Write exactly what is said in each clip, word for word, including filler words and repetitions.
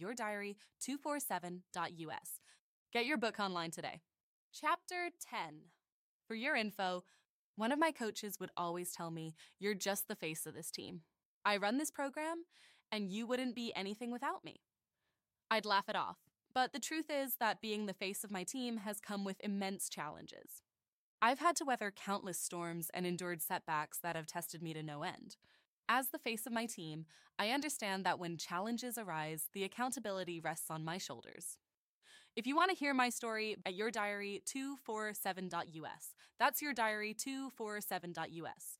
your diary two forty-seven dot U S. Get your book online today. Chapter ten. For your info, one of my coaches would always tell me, "You're just the face of this team. I run this program, and you wouldn't be anything without me." I'd laugh it off, but the truth is that being the face of my team has come with immense challenges. I've had to weather countless storms and endured setbacks that have tested me to no end. As the face of my team, I understand that when challenges arise, the accountability rests on my shoulders. If you want to hear my story, at your diary two forty-seven dot U S. That's your diary two forty-seven dot U S.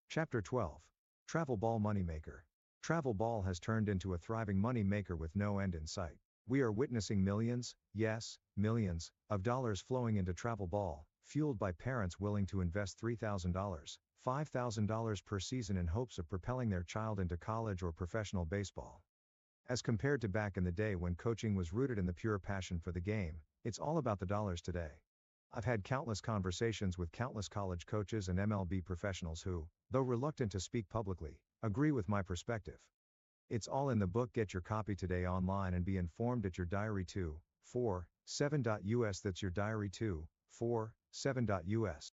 Chapter twelve. Travel Ball Moneymaker. Travel Ball has turned into a thriving money maker with no end in sight. We are witnessing millions, yes, millions, of dollars flowing into Travel Ball, fueled by parents willing to invest three thousand dollars, five thousand dollars per season in hopes of propelling their child into college or professional baseball. As compared to back in the day when coaching was rooted in the pure passion for the game, it's all about the dollars today. I've had countless conversations with countless college coaches and M L B professionals who, though reluctant to speak publicly, agree with my perspective. It's all in the book. Get your copy today online and be informed at your diary two four seven dot U S. That's your diary two four seven dot U S.